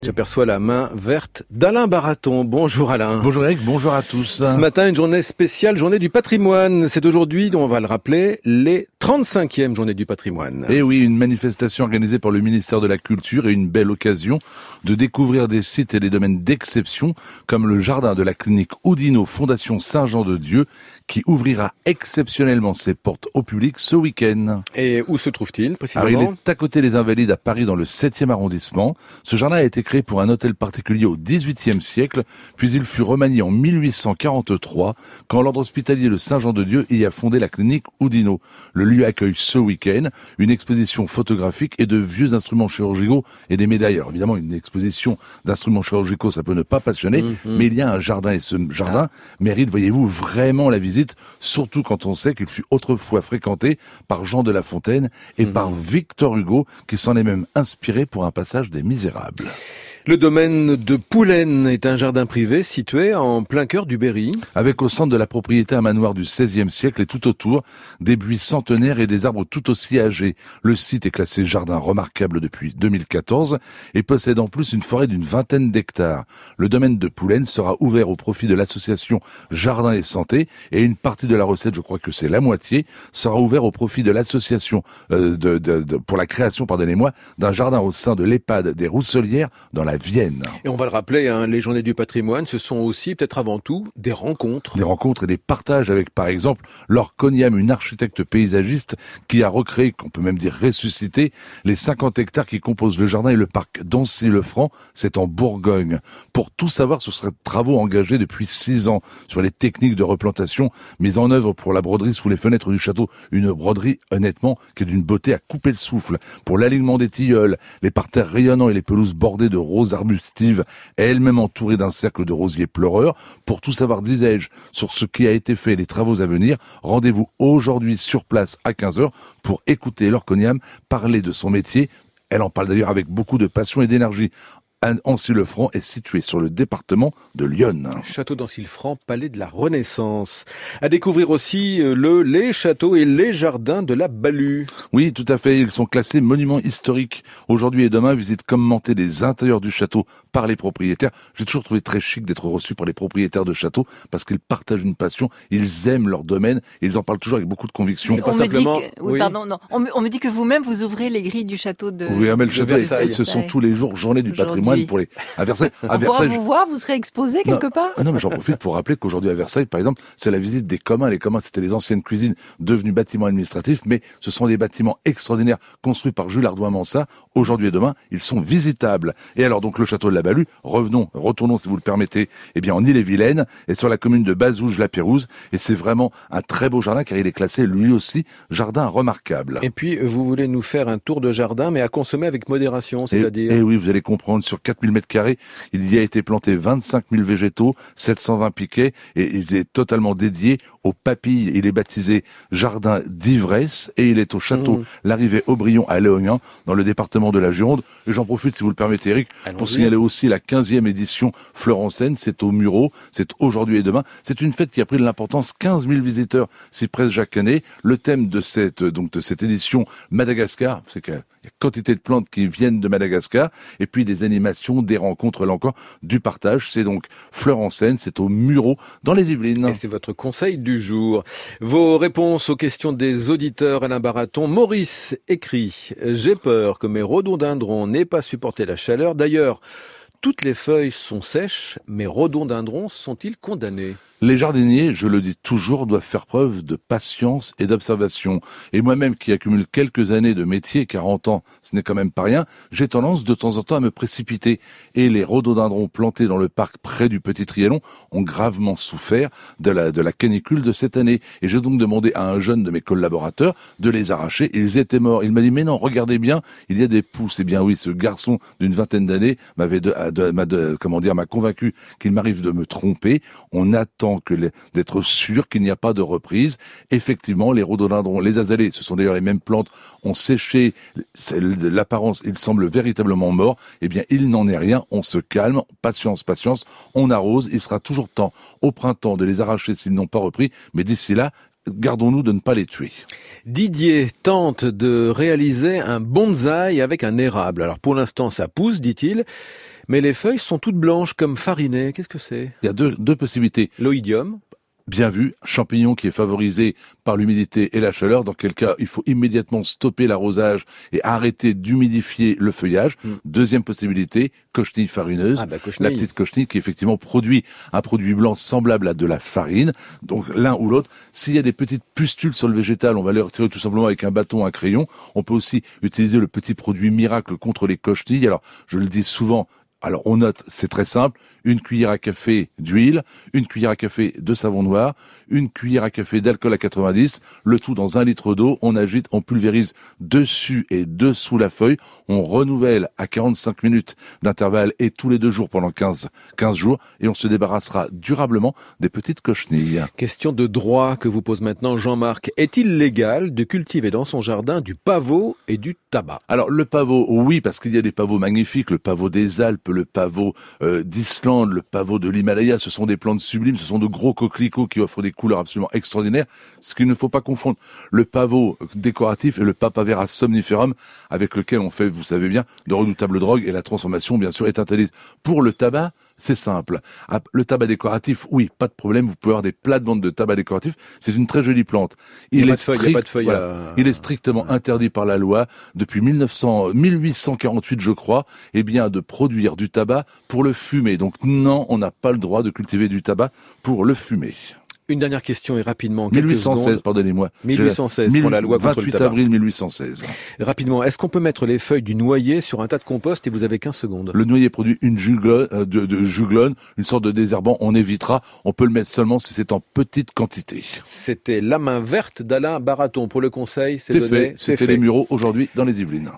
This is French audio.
J'aperçois la main verte d'Alain Baraton. Bonjour Alain. Bonjour Eric, bonjour à tous. Ce matin, une journée spéciale, journée du patrimoine. C'est aujourd'hui, on va le rappeler, les 35e journées du patrimoine. Et oui, une manifestation organisée par le ministère de la Culture et une belle occasion de découvrir des sites et des domaines d'exception, comme le jardin de la clinique Oudinot Fondation Saint-Jean-de-Dieu, qui ouvrira exceptionnellement ses portes au public ce week-end. Et où se trouve-t-il précisément ? Alors, il est à côté des Invalides à Paris dans le 7e arrondissement. Ce jardin a été créé pour un hôtel particulier au XVIIIe siècle, puis il fut remanié en 1843 quand l'ordre hospitalier de Saint-Jean-de-Dieu y a fondé la clinique Oudinot. Le lieu accueille ce week-end une exposition photographique et de vieux instruments chirurgicaux et des médailles. Alors évidemment, une exposition d'instruments chirurgicaux, ça peut ne pas passionner, mais il y a un jardin et ce jardin mérite, voyez-vous, vraiment la visite, surtout quand on sait qu'il fut autrefois fréquenté par Jean de La Fontaine et par Victor Hugo, qui s'en est même inspiré pour un passage des Misérables. Le domaine de Poulaine est un jardin privé situé en plein cœur du Berry. Avec au centre de la propriété un manoir du XVIe siècle et tout autour, des buis centenaires et des arbres tout aussi âgés. Le site est classé jardin remarquable depuis 2014 et possède en plus une forêt d'une vingtaine d'hectares. Le domaine de Poulaine sera ouvert au profit de l'association Jardin et Santé et une partie de la recette, je crois que c'est la moitié, sera ouvert au profit de l'association pour la création, pardonnez-moi, d'un jardin au sein de l'EHPAD des Rousselières dans la Vienne. Et on va le rappeler, les journées du patrimoine, ce sont aussi, peut-être avant tout, des rencontres. Des rencontres et des partages avec, par exemple, Laure Cognam, une architecte paysagiste qui a recréé, qu'on peut même dire ressuscité, les 50 hectares qui composent le jardin et le parc d'Ancy-le-Franc, c'est en Bourgogne. Pour tout savoir sur ces travaux engagés depuis 6 ans, sur les techniques de replantation mises en œuvre pour la broderie sous les fenêtres du château, une broderie, honnêtement, qui est d'une beauté à couper le souffle. Pour l'alignement des tilleuls, les parterres rayonnants et les pelouses bordées de roses arbustive, elle-même entourée d'un cercle de rosiers pleureurs. Pour tout savoir, disais-je, sur ce qui a été fait et les travaux à venir, rendez-vous aujourd'hui sur place à 15h pour écouter Laure Cognam parler de son métier. Elle en parle d'ailleurs avec beaucoup de passion et d'énergie. Ancy-le-Franc est situé sur le département de l'Yonne. Château d'Ancy-le-Franc, palais de la Renaissance. À découvrir aussi les châteaux et les jardins de la Balue. Oui, tout à fait. Ils sont classés monuments historiques. Aujourd'hui et demain, visite commentée des intérieurs du château par les propriétaires. J'ai toujours trouvé très chic d'être reçu par les propriétaires de châteaux parce qu'ils partagent une passion. Ils aiment leur domaine et ils en parlent toujours avec beaucoup de conviction. On me dit que vous-même, vous ouvrez les grilles du château de Versailles. Ce sont tous les jours journée du patrimoine. Pour les à Versailles. On pourra vous voir, vous serez exposé quelque part. Non, mais j'en profite pour rappeler qu'aujourd'hui à Versailles, par exemple, c'est la visite des communs. Les communs, c'était les anciennes cuisines devenues bâtiments administratifs, mais ce sont des bâtiments extraordinaires construits par Jules Ardouin-Mansart. Aujourd'hui et demain, ils sont visitables. Et alors donc le château de la Balue, retournons si vous le permettez, en Ille-et-Vilaine et sur la commune de Bazouges-la-Pérouse. Et c'est vraiment un très beau jardin car il est classé lui aussi jardin remarquable. Et puis vous voulez nous faire un tour de jardin, mais à consommer avec modération, c'est-à-dire. Et oui, vous allez comprendre. Sur 4000 m², il y a été planté 25 000 végétaux, 720 piquets, et il est totalement dédié aux papilles. Il est baptisé Jardin d'ivresse, et il est au château L'Arrivée Aubryon à Léognan, dans le département de la Gironde. Et j'en profite, si vous le permettez, Eric, pour signaler aussi la 15e édition Fleur en Seine. C'est au Mureau, c'est aujourd'hui et demain. C'est une fête qui a pris de l'importance. 15 000 visiteurs s'y pressent chaque année. Le thème de cette édition, Madagascar, c'est qu'il y a quantité de plantes qui viennent de Madagascar, et puis des animations, des rencontres, là encore, du partage. C'est donc Fleur en Seine, c'est au Mureau, dans les Yvelines. Et c'est votre conseil du jour. Vos réponses aux questions des auditeurs, Alain Baraton. Maurice écrit « J'ai peur que mes rhododendrons n'aient pas supporté la chaleur. D'ailleurs, toutes les feuilles sont sèches. Mes rhododendrons sont-ils condamnés ?» Les jardiniers, je le dis toujours, doivent faire preuve de patience et d'observation. Et moi-même qui accumule quelques années de métier, 40 ans, ce n'est quand même pas rien, j'ai tendance de temps en temps à me précipiter. Et les rhododendrons plantés dans le parc près du Petit Trianon ont gravement souffert de la canicule de cette année. Et j'ai donc demandé à un jeune de mes collaborateurs de les arracher. Ils étaient morts. Il m'a dit, mais non, regardez bien, il y a des pousses. Eh bien oui, ce garçon d'une vingtaine d'années m'a convaincu qu'il m'arrive de me tromper. On attend d'être sûr qu'il n'y a pas de reprise. Effectivement, les rhododendrons, les azalées, ce sont d'ailleurs les mêmes plantes, ont séché. L'apparence, ils semblent véritablement morts. Eh bien, il n'en est rien. On se calme. Patience. On arrose. Il sera toujours temps, au printemps, de les arracher s'ils n'ont pas repris. Mais d'ici là, gardons-nous de ne pas les tuer. Didier tente de réaliser un bonsaï avec un érable. Alors pour l'instant, ça pousse, dit-il. Mais les feuilles sont toutes blanches comme farinées. Qu'est-ce que c'est? Il y a deux possibilités. L'oïdium. Bien vu, champignon qui est favorisé par l'humidité et la chaleur, dans quel cas il faut immédiatement stopper l'arrosage et arrêter d'humidifier le feuillage. Deuxième possibilité, cochenille farineuse, cochenille. La petite cochenille qui effectivement produit un produit blanc semblable à de la farine, donc l'un ou l'autre. S'il y a des petites pustules sur le végétal, on va les retirer tout simplement avec un bâton, un crayon. On peut aussi utiliser le petit produit miracle contre les cochenilles. Alors, je le dis souvent, alors on note, c'est très simple, une cuillère à café d'huile, une cuillère à café de savon noir, une cuillère à café d'alcool à 90, le tout dans 1 litre d'eau, on agite, on pulvérise dessus et dessous la feuille, on renouvelle à 45 minutes d'intervalle et tous les 2 jours pendant 15 jours et on se débarrassera durablement des petites cochenilles. Question de droit que vous pose maintenant Jean-Marc. Est-il légal de cultiver dans son jardin du pavot et du tabac? Alors le pavot, oui, parce qu'il y a des pavots magnifiques, le pavot des Alpes, le pavot d'Islande, le pavot de l'Himalaya, ce sont des plantes sublimes, ce sont de gros coquelicots qui offrent des couleurs absolument extraordinaires. Ce qu'il ne faut pas confondre, le pavot décoratif et le Papaver somniferum, avec lequel on fait, vous savez bien, de redoutables drogues, et la transformation, bien sûr, est interdite. Pour le tabac, c'est simple. Le tabac décoratif, oui, pas de problème, vous pouvez avoir des plates-bandes de tabac décoratif, c'est une très jolie plante. Il est strictement interdit par la loi, depuis 1848, je crois, de produire du tabac pour le fumer. Donc non, on n'a pas le droit de cultiver du tabac pour le fumer. Une dernière question et rapidement. 1816, pardonnez-moi. 1816 pour la loi contre le tabac. 28 avril 1816. Rapidement, est-ce qu'on peut mettre les feuilles du noyer sur un tas de compost et vous avez 15 secondes? Le noyer produit une juglone, une sorte de désherbant, on évitera. On peut le mettre seulement si c'est en petite quantité. C'était La main verte d'Alain Baraton pour le conseil. C'est fait. C'était les Mureaux aujourd'hui dans les Yvelines.